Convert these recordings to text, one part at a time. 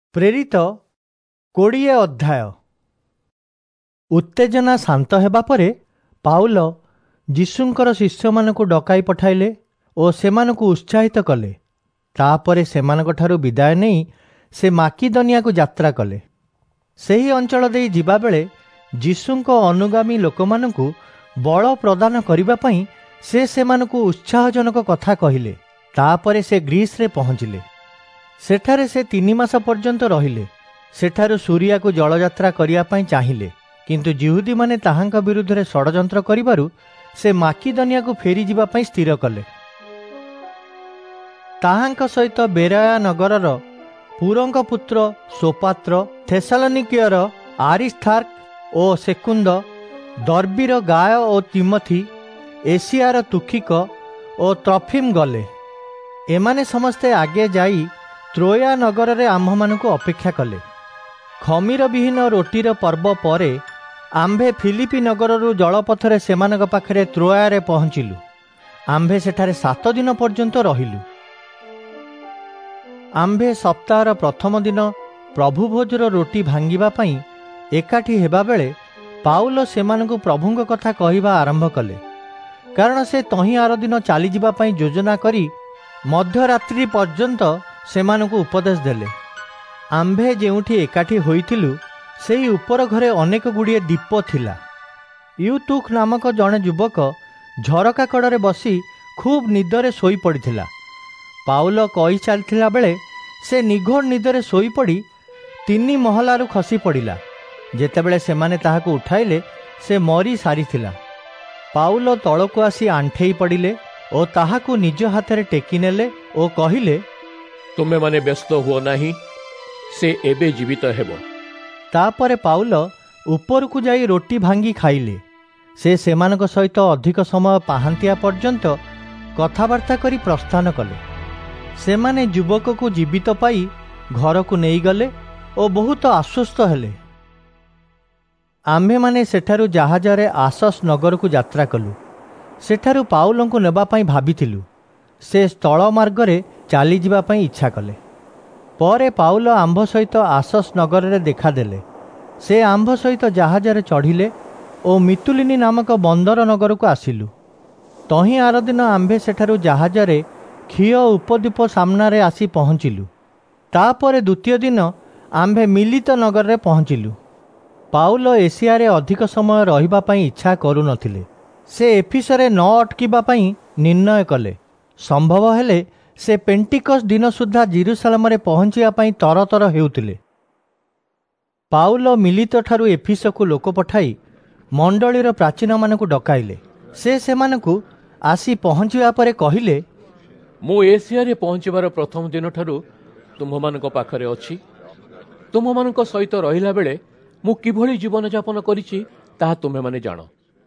ପ୍ରେରିତ 20 ଅଧ୍ୟାୟ। ଉତ୍ତେଜନା ଶାନ୍ତ ହେବା ପରେ ପାଉଲ ଯୀଶୁଙ୍କର ଶିଷ୍ୟମାନଙ୍କୁ ଡକାଇ ପଠାଇଲେ ଓ ସେମାନଙ୍କୁ ଉତ୍ସାହିତ କଲେ। ତାପରେ ସେମାନଙ୍କଠାରୁ ବିଦାୟ ନେଇ ସେ ମାକିଦନିଆକୁ ଯାତ୍ରା କଲେ। ସେହି ଅଞ୍ଚଳ ଦେଇ ଯିବାବେଳେ ଯୀଶୁଙ୍କ ଅନୁଗାମୀ ଲୋକମାନଙ୍କୁ ବଳ ପ୍ରଦାନ କରିବା ପାଇଁ ସେ ସେମାନଙ୍କୁ ଉତ୍ସାହଜନକ କଥା କହିଲେ। ତାପରେ ସେ ଗ୍ରୀସରେ ପହଞ୍ଚିଲେ। ସେଠାରେ ସେ 3 ମାସ ପର୍ଯ୍ୟନ୍ତ ରହିଲେ। ସେଠାରୁ ସୁରିଆକୁ ଜଳଯାତ୍ରା କରିବା ପାଇଁ ଚାହିଁଲେ, କିନ୍ତୁ ଜିହୁଦୀମାନେ ତାହାଙ୍କ ବିରୁଦ୍ଧରେ ଷଡ଼ଯନ୍ତ୍ର କରିବାରୁ ସେ ମାକିଦନିଆକୁ ଫେରିଯିବା ପାଇଁ ସ୍ଥିର କଲେ। ତାହାଙ୍କ ସହିତ ବେରାୟା ନଗରର ପୁରଙ୍କ ପୁତ୍ର ସୋପାତ୍ର, ଥେସାଲୋନିକେୟର ଆରିସ୍ତାର୍କ ଓ ସେକୁନ୍ଦ, ଦର୍ବିର ଗାୟ ଓ ତିମୋଥି, ଏସିଆର ତୁଖିକ ଓ ତ୍ରଫିମ୍ ଗଲେ। ଏମାନେ ସମସ୍ତେ ଆଗେ ଯାଇ ତ୍ରୋୟା ନଗରରେ ଆମ୍ଭମାନଙ୍କୁ ଅପେକ୍ଷା କଲେ। ଖମିର ବିହୀନ ରୋଟିର ପର୍ବ ପରେ ଆମ୍ଭେ ଫିଲିପି ନଗରରୁ ଜଳପଥରେ ସେମାନଙ୍କ ପାଖରେ ତ୍ରୋୟାରେ ପହଞ୍ଚିଲୁ। ଆମ୍ଭେ ସେଠାରେ 7 ଦିନ ପର୍ଯ୍ୟନ୍ତ ରହିଲୁ। ଆମ୍ଭେ ସପ୍ତାହର ପ୍ରଥମ ଦିନ ପ୍ରଭୁ ଭୋଜର ରୋଟି ଭାଙ୍ଗିବା ପାଇଁ ଏକାଠି ହେବାବେଳେ ପାଉଲ ସେମାନଙ୍କୁ ପ୍ରଭୁଙ୍କ କଥା କହିବା ଆରମ୍ଭ କଲେ, କାରଣ ସେ ତହିଁ ଆର ଦିନ ଚାଲିଯିବା ପାଇଁ ଯୋଜନା କରି ମଧ୍ୟରାତ୍ରି ପର୍ଯ୍ୟନ୍ତ ସେମାନଙ୍କୁ ଉପଦେଶ ଦେଲେ। ଆମ୍ଭେ ଯେଉଁଠି ଏକାଠି ହୋଇଥିଲୁ ସେହି ଉପର ଘରେ ଅନେକ ଗୁଡ଼ିଏ ଦୀପ ଥିଲା। ୟୁତୁଖ ନାମକ ଜଣେ ଯୁବକ ଝରକା କଡ଼ରେ ବସି ଖୁବ୍ ନିଦରେ ଶୋଇପଡ଼ିଥିଲା। ପାଉଲ କହି ଚାଲିଥିଲା ବେଳେ ସେ ନିଘୋଡ଼ ନିଦରେ ଶୋଇପଡ଼ି 3 ମହଲାରୁ ଖସି ପଡ଼ିଲା। ଯେତେବେଳେ ସେମାନେ ତାହାକୁ ଉଠାଇଲେ ସେ ମରି ସାରିଥିଲା। ପାଉଲ ତଳକୁ ଆସି ଆଣ୍ଠେଇ ପଡ଼ିଲେ ଓ ତାହାକୁ ନିଜ ହାତରେ ଟେକି ନେଲେ ଓ କହିଲେ, ତୁମେମାନେ ବ୍ୟସ୍ତ ହୁଅ ନାହିଁ, ସେ ଏବେ ଜୀବିତ ହେବ। ତାପରେ ପାଉଲ ଉପରକୁ ଯାଇ ରୋଟି ଭାଙ୍ଗି ଖାଇଲେ। ସେ ସେମାନଙ୍କ ସହିତ ଅଧିକ ସମୟ ପାହାନ୍ତିଆ ପର୍ଯ୍ୟନ୍ତ କଥାବାର୍ତ୍ତା କରି ପ୍ରସ୍ଥାନ କଲେ। ସେମାନେ ଯୁବକକୁ ଜୀବିତ ପାଇ ଘରକୁ ନେଇଗଲେ ଓ ବହୁତ ଆଶ୍ୱସ୍ତ ହେଲେ। ଆମ୍ଭେମାନେ ସେଠାରୁ ଜାହାଜରେ ଆସସ୍ ନଗରକୁ ଯାତ୍ରା କଲୁ। ସେଠାରୁ ପାଉଲଙ୍କୁ ନେବା ପାଇଁ ଭାବିଥିଲୁ। ସେ ସ୍ଥଳ ମାର୍ଗରେ ଚାଲିଯିବା ପାଇଁ ଇଚ୍ଛା କଲେ। ପରେ ପାଉଲ ଆମ୍ଭ ସହିତ ଆସସ୍ ନଗରରେ ଦେଖାଦେଲେ। ସେ ଆମ୍ଭ ସହିତ ଜାହାଜରେ ଚଢ଼ିଲେ ଓ ମିତୁଲିନି ନାମକ ବନ୍ଦର ନଗରକୁ ଆସିଲୁ। ତହିଁ ଆର ଦିନ ଆମ୍ଭେ ସେଠାରୁ ଜାହାଜରେ ଖିଅ ଉପଦ୍ୱୀପ ସାମ୍ନାରେ ଆସି ପହଞ୍ଚିଲୁ। ତାପରେ ଦ୍ୱିତୀୟ ଦିନ ଆମ୍ଭେ ମିଲିତ ନଗରରେ ପହଞ୍ଚିଲୁ। ପାଉଲ ଏସିଆରେ ଅଧିକ ସମୟ ରହିବା ପାଇଁ ଇଚ୍ଛା କରୁନଥିଲେ। ସେ ଏଫିସରେ ନ ଅଟକିବା ପାଇଁ ନିର୍ଣ୍ଣୟ କଲେ। ସମ୍ଭବ ହେଲେ ସେ ପେଣ୍ଟିକସ୍ ଦିନ ସୁଦ୍ଧା ଜିରୁସାଲେମରେ ପହଞ୍ଚିବା ପାଇଁ ତରତର ହେଉଥିଲେ। ପାଉଲ ମିଲିତଠାରୁ ଏଫିସକୁ ଲୋକ ପଠାଇ ମଣ୍ଡଳୀର ପ୍ରାଚୀନମାନଙ୍କୁ ଡକାଇଲେ। ସେ ସେମାନଙ୍କୁ ଆସି ପହଞ୍ଚିବା ପରେ କହିଲେ, ମୁଁ ଏସିଆରେ ପହଞ୍ଚିବାର ପ୍ରଥମ ଦିନଠାରୁ ତୁମ୍ଭମାନଙ୍କ ପାଖରେ ଅଛି। ତୁମ୍ଭମାନଙ୍କ ସହିତ ରହିଲା ବେଳେ ମୁଁ କିଭଳି ଜୀବନଯାପନ କରିଛି ତାହା ତୁମ୍ଭେମାନେ ଜାଣ।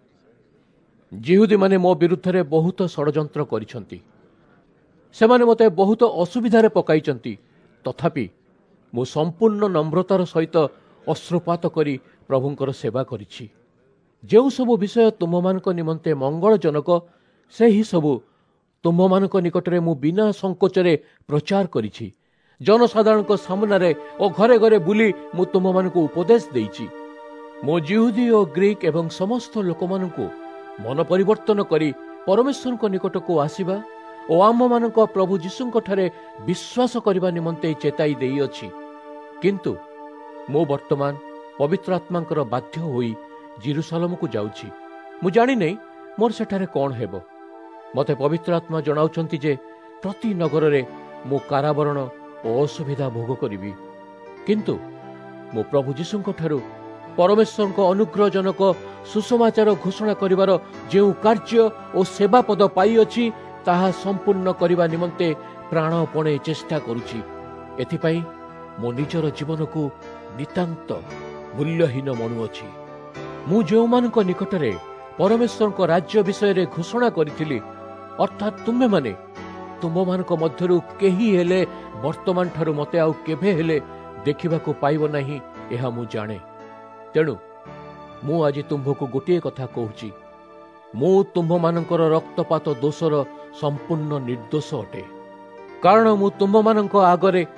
ଜିହୁଦୀମାନେ ମୋ ବିରୁଦ୍ଧରେ ବହୁତ ଷଡ଼ଯନ୍ତ୍ର କରିଛନ୍ତି। ସେମାନେ ମୋତେ ବହୁତ ଅସୁବିଧାରେ ପକାଇଛନ୍ତି। ତଥାପି ମୁଁ ସମ୍ପୂର୍ଣ୍ଣ ନମ୍ରତାର ସହିତ ଅଶ୍ରୁପାତ କରି ପ୍ରଭୁଙ୍କର ସେବା କରିଛି। ଯେଉଁ ସବୁ ବିଷୟ ତୁମ୍ଭମାନଙ୍କ ନିମନ୍ତେ ମଙ୍ଗଳଜନକ, ସେହି ସବୁ ତୁମ୍ଭମାନଙ୍କ ନିକଟରେ ମୁଁ ବିନା ସଂକୋଚରେ ପ୍ରଚାର କରିଛି। ଜନସାଧାରଣଙ୍କ ସାମ୍ନାରେ ଓ ଘରେ ଘରେ ବୁଲି ମୁଁ ତୁମ୍ଭମାନଙ୍କୁ ଉପଦେଶ ଦେଇଛି। ମୁଁ ଜିହୁଦୀ ଓ ଗ୍ରୀକ୍ ଏବଂ ସମସ୍ତ ଲୋକମାନଙ୍କୁ ମନ ପରିବର୍ତ୍ତନ କରି ପରମେଶ୍ୱରଙ୍କ ନିକଟକୁ ଆସିବା ଓ ଆମ୍ଭମାନଙ୍କ ପ୍ରଭୁ ଯୀଶୁଙ୍କଠାରେ ବିଶ୍ୱାସ କରିବା ନିମନ୍ତେ ଚେତାଇ ଦେଇଅଛି। କିନ୍ତୁ ମୁଁ ବର୍ତ୍ତମାନ ପବିତ୍ର ଆତ୍ମାଙ୍କର ବାଧ୍ୟ ହୋଇ ଜିରୁସାଲେମକୁ ଯାଉଛି। ମୁଁ ଜାଣିନେଇ ମୋର ସେଠାରେ କ'ଣ ହେବ। ମୋତେ ପବିତ୍ର ଆତ୍ମା ଜଣାଉଛନ୍ତି ଯେ ପ୍ରତି ନଗରରେ ମୁଁ କାରାବରଣ ଓ ଅସୁବିଧା ଭୋଗ କରିବି। କିନ୍ତୁ ମୁଁ ପ୍ରଭୁ ଯୀଶୁଙ୍କଠାରୁ ପରମେଶ୍ୱରଙ୍କ ଅନୁଗ୍ରହଜନକ ସୁସମାଚାର ଘୋଷଣା କରିବାର ଯେଉଁ କାର୍ଯ୍ୟ ଓ ସେବା ପଦ ପାଇଅଛି ତାହା ସମ୍ପୂର୍ଣ୍ଣ କରିବା ନିମନ୍ତେ ପ୍ରାଣପଣେ ଚେଷ୍ଟା କରୁଛି। ଏଥିପାଇଁ ମୋ ନିଜର ଜୀବନକୁ ନିତାନ୍ତ ମୂଲ୍ୟହୀନ ମଣୁଅଛି। ମୁଁ ଯେଉଁମାନଙ୍କ ନିକଟରେ ପରମେଶ୍ୱରଙ୍କ ରାଜ୍ୟ ବିଷୟରେ ଘୋଷଣା କରିଥିଲି, ଅର୍ଥାତ୍ ତୁମ୍ଭେମାନେ, ତୁମ୍ଭମାନଙ୍କ ମଧ୍ୟରୁ କେହି ହେଲେ ବର୍ତ୍ତମାନ ଠାରୁ ମୋତେ ଆଉ କେବେ ହେଲେ ଦେଖିବାକୁ ପାଇବ ନାହିଁ, ଏହା ମୁଁ ଜାଣେ। ତେଣୁ ମୁଁ ଆଜି ତୁମ୍ଭକୁ ଗୋଟିଏ କଥା କହୁଛି, ମୁଁ ତୁମ୍ଭମାନଙ୍କର ରକ୍ତପାତ ଦୋଷର ସମ୍ପୂର୍ଣ୍ଣ ନିର୍ଦ୍ଦୋଷ ଅଟେ। କାରଣ ମୁଁ ତୁମ୍ଭମାନଙ୍କ ଆଗରେ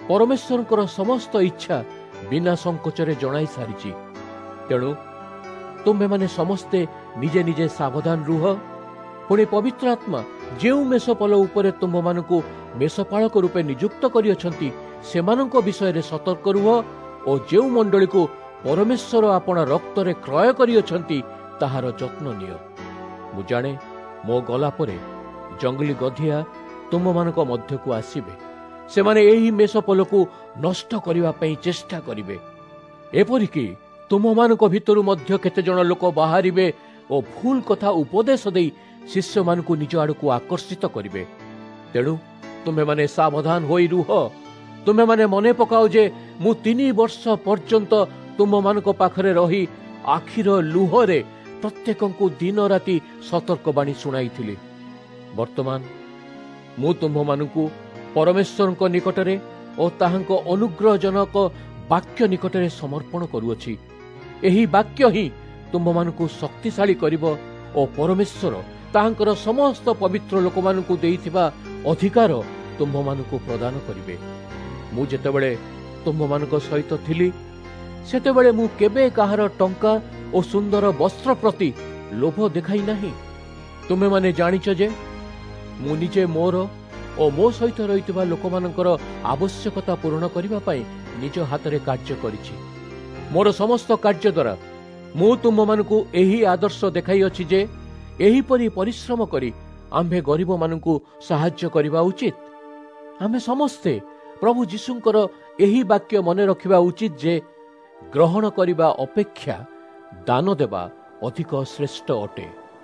परमेश्वरଙ୍କର ସମସ୍ତ ଇଚ୍ଛା ବିନା ସଂକୋଚରେ ଜଣାଇ ସାରିଛି। ତେଣୁ ତୁମେମାନେ ସମସ୍ତେ ନିଜେ ନିଜେ ସାବଧାନ ରୁହ। ପୁଣି ପବିତ୍ର ଆତ୍ମା ଯେଉଁ ମେଷପଲ ଉପରେ ତୁମମାନଙ୍କୁ ମେଷପାଳକ ରୂପେ ନିଯୁକ୍ତ କରିଅଛନ୍ତି ସେମାନଙ୍କ ବିଷୟରେ ସତର୍କ ରୁହ ଓ ଯେଉଁ ମଣ୍ଡଳୀକୁ ପରମେଶ୍ୱର ଆପଣା ରକ୍ତରେ କ୍ରୟ କରିଅଛନ୍ତି ତାହାର ଯତ୍ନ ନିଅ। ମୁଁ ଜାଣେ ମୋ ଗଲା ପରେ ଜଙ୍ଗଲୀ ଗଧିଆ ତୁମମାନଙ୍କ ମଧ୍ୟକୁ ଆସିବେ। ସେମାନେ ଏହି ମେଷପଲକୁ ନଷ୍ଟ କରିବା ପାଇଁ ଚେଷ୍ଟା କରିବେ। ଏପରିକି ତୁମମାନଙ୍କ ଭିତରୁ ମଧ୍ୟ କେତେଜଣ ଲୋକ ବାହାରିବେ ଓ ଭୁଲ କଥା ଉପଦେଶ ଦେଇ ଶିଷ୍ୟମାନଙ୍କୁ ନିଜ ଆଡ଼କୁ ଆକର୍ଷିତ କରିବେ। ତେଣୁ ତୁମେମାନେ ସାବଧାନ ହୋଇ ରୁହ। ତୁମେମାନେ ମନେ ପକାଅ ଯେ ମୁଁ 3 ବର୍ଷ ପର୍ଯ୍ୟନ୍ତ ତୁମମାନଙ୍କ ପାଖରେ ରହି ଆଖିର ଲୁହରେ ପ୍ରତ୍ୟେକଙ୍କୁ ଦିନ ରାତି ସତର୍କବାଣୀ ଶୁଣାଇଥିଲି। ବର୍ତ୍ତମାନ ମୁଁ ତୁମମାନଙ୍କୁ ପରମେଶ୍ୱରଙ୍କ ନିକଟରେ ଓ ତାହାଙ୍କ ଅନୁଗ୍ରହଜନକ ବାକ୍ୟ ନିକଟରେ ସମର୍ପଣ କରୁଅଛି। ଏହି ବାକ୍ୟ ହିଁ ତୁମମାନଙ୍କୁ ଶକ୍ତିଶାଳୀ କରିବ ଓ ପରମେଶ୍ୱର ତାହାଙ୍କର ସମସ୍ତ ପବିତ୍ର ଲୋକମାନଙ୍କୁ ଦେଇଥିବା ଅଧିକାର ତୁମମାନଙ୍କୁ ପ୍ରଦାନ କରିବେ। ମୁଁ ଯେତେବେଳେ ତୁମମାନଙ୍କ ସହିତ ଥିଲି ସେତେବେଳେ ମୁଁ କେବେ କାହାର ଟଙ୍କା ଓ ସୁନ୍ଦର ବସ୍ତ୍ର ପ୍ରତି ଲୋଭ ଦେଖାଇ ନାହିଁ। ତୁମେମାନେ ଜାଣିଛ ଯେ ମୁଁ ନିଜେ ମୋର ଓ ମୋ ସହିତ ରହିଥିବା ଲୋକମାନଙ୍କର ଆବଶ୍ୟକତା ପୂରଣ କରିବା ପାଇଁ ନିଜ ହାତରେ କାର୍ଯ୍ୟ କରିଛି। ମୋର ସମସ୍ତ କାର୍ଯ୍ୟ ଦ୍ୱାରା ମୁଁ ତୁମମାନଙ୍କୁ ଏହି ଆଦର୍ଶ ଦେଖାଇଅଛି ଯେ ଏହିପରି ପରିଶ୍ରମ କରି ଆମ୍ଭେ ଗରିବମାନଙ୍କୁ ସାହାଯ୍ୟ କରିବା ଉଚିତ। ଆମେ ସମସ୍ତେ ପ୍ରଭୁ ଯୀଶୁଙ୍କର ଏହି ବାକ୍ୟ ମନେ ରଖିବା ଉଚିତ ଯେ ଗ୍ରହଣ କରିବା ଅପେକ୍ଷା ଦାନ ଦେବା ଅଧିକ ଶ୍ରେଷ୍ଠ ଅଟେ।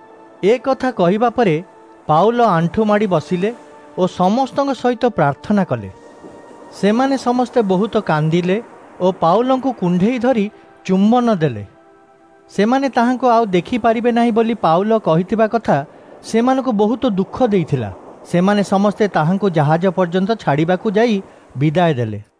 ଏ କଥା କହିବା ପରେ ପାଉଲ ଆଣ୍ଠୁ ମାଡ଼ି ବସିଲେ ଓ ସମସ୍ତଙ୍କ ସହିତ ପ୍ରାର୍ଥନା କଲେ। ସେମାନେ ସମସ୍ତେ ବହୁତ କାନ୍ଦିଲେ ଓ ପାଉଲଙ୍କୁ କୁଣ୍ଢେଇ ଧରି ଚୁମ୍ବନ ଦେଲେ। ସେମାନେ ତାହାଙ୍କୁ ଆଉ ଦେଖିପାରିବେ ନାହିଁ ବୋଲି ପାଉଲ କହିଥିବା କଥା ସେମାନଙ୍କୁ ବହୁତ ଦୁଃଖ ଦେଇଥିଲା। ସେମାନେ ସମସ୍ତେ ତାହାଙ୍କୁ ଜାହାଜ ପର୍ଯ୍ୟନ୍ତ ଛାଡ଼ିବାକୁ ଯାଇ ବିଦାୟ ଦେଲେ।